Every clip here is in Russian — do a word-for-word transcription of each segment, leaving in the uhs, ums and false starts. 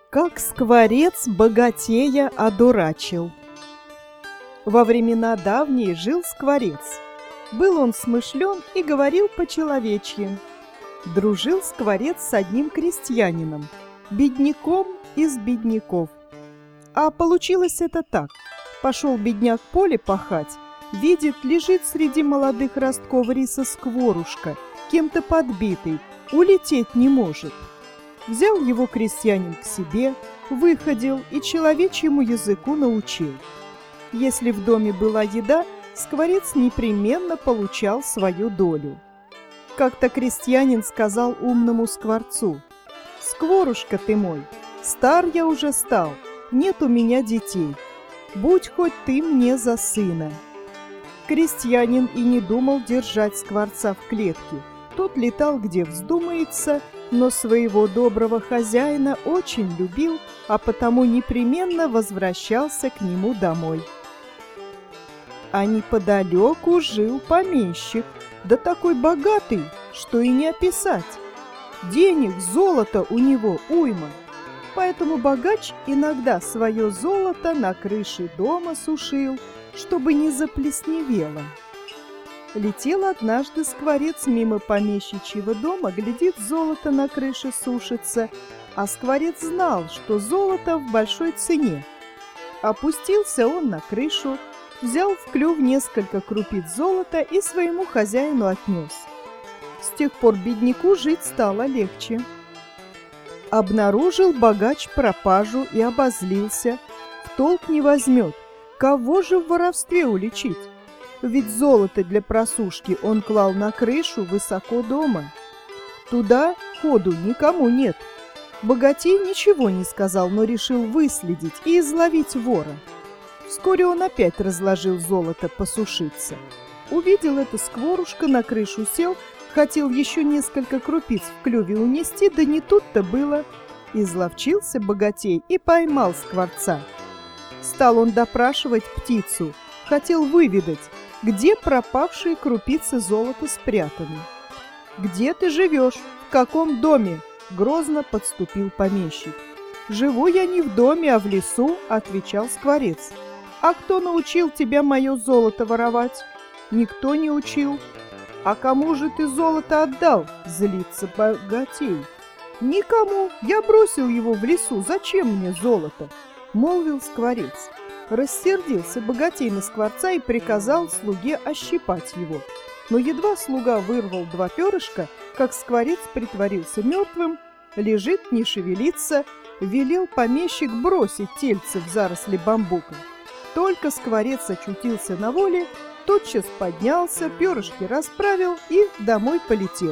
Как скворец богатея одурачил. Во времена давние жил скворец. Был он смышлен и говорил по-человечьи. Дружил скворец с одним крестьянином, бедняком из бедняков. А получилось это так. Пошел бедняк в поле пахать, видит, лежит среди молодых ростков риса скворушка, кем-то подбитый, улететь не может. Взял его крестьянин к себе, выходил и человечьему языку научил. Если в доме была еда, скворец непременно получал свою долю. Как-то крестьянин сказал умному скворцу: «Скворушка ты мой, стар я уже стал, нет у меня детей. Будь хоть ты мне за сына». Крестьянин и не думал держать скворца в клетке. Тот летал, где вздумается, но своего доброго хозяина очень любил, а потому непременно возвращался к нему домой. А неподалеку жил помещик, да такой богатый, что и не описать. Денег, золота у него уйма, поэтому богач иногда свое золото на крыше дома сушил, чтобы не заплесневело. Летел однажды скворец мимо помещичьего дома, глядит, золото на крыше сушится, а скворец знал, что золото в большой цене. Опустился он на крышу, взял в клюв несколько крупиц золота и своему хозяину отнес. С тех пор бедняку жить стало легче. Обнаружил богач пропажу и обозлился. В толк не возьмет, кого же в воровстве уличить? Ведь золото для просушки он клал на крышу высоко дома. Туда ходу никому нет. Богатей ничего не сказал, но решил выследить и изловить вора. Вскоре он опять разложил золото посушиться. Увидел это скворушка, на крышу сел, хотел еще несколько крупиц в клюве унести, да не тут-то было. Изловчился богатей и поймал скворца. Стал он допрашивать птицу, хотел выведать, где пропавшие крупицы золота спрятаны. «Где ты живешь? В каком доме?» — грозно подступил помещик. «Живу я не в доме, а в лесу», — отвечал скворец. «А кто научил тебя мое золото воровать?» «Никто не учил». «А кому же ты золото отдал?» — злится богатей. «Никому. Я бросил его в лесу. Зачем мне золото?» — молвил скворец. Рассердился богатей на скворца и приказал слуге ощипать его. Но едва слуга вырвал два перышка, как скворец притворился мертвым, лежит, не шевелится, велел помещик бросить тельце в заросли бамбука. Только скворец очутился на воле, тотчас поднялся, перышки расправил и домой полетел.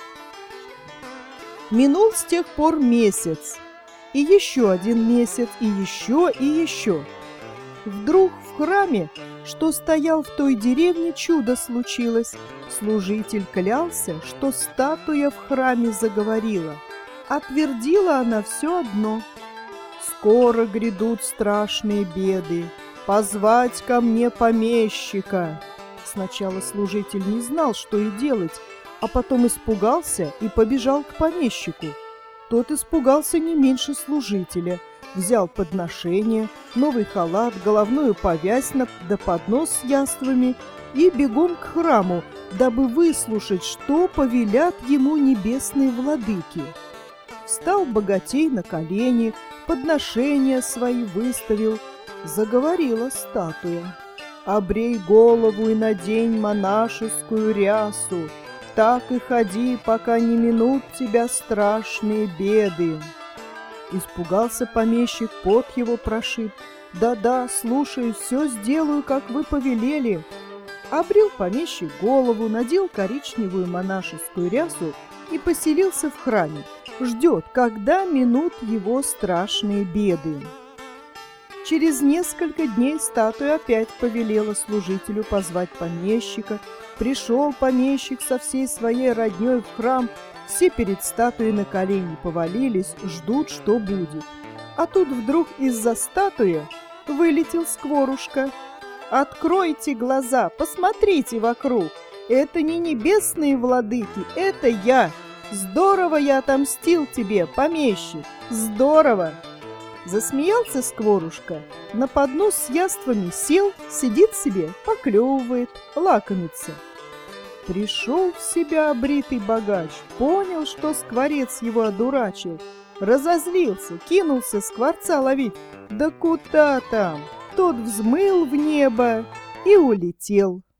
Минул с тех пор месяц, и еще один месяц, и еще, и еще. Вдруг в храме, что стоял в той деревне, чудо случилось. Служитель клялся, что статуя в храме заговорила, а твердила она все одно: «Скоро грядут страшные беды, позвать ко мне помещика». Сначала служитель не знал, что и делать, а потом испугался и побежал к помещику. Тот испугался не меньше служителя, взял подношение, новый халат, головную повязь да поднос с яствами и бегом к храму, дабы выслушать, что повелят ему небесные владыки. Встал богатей на колени, подношения свои выставил. Заговорила статуя: «Обрей голову и надень монашескую рясу, так и ходи, пока не минут тебя страшные беды». Испугался помещик, пот его прошиб. «Да-да, слушаю, все сделаю, как вы повелели». Обрил помещик голову, надел коричневую монашескую рясу и поселился в храме. Ждет, когда минут его страшные беды. Через несколько дней статуя опять повелела служителю позвать помещика. Пришел помещик со всей своей родней в храм. Все перед статуей на колени повалились, ждут, что будет. А тут вдруг из-за статуи вылетел скворушка. «Откройте глаза, посмотрите вокруг. Это не небесные владыки, это я. Здорово я отомстил тебе, помещик, здорово!» Засмеялся Скворушка, на поднос с яствами сел, сидит себе, поклевывает, лакомится. Пришел в себя бритый богач, понял, что скворец его одурачил, разозлился, кинулся скворца ловить. Да куда там? Тот взмыл в небо и улетел.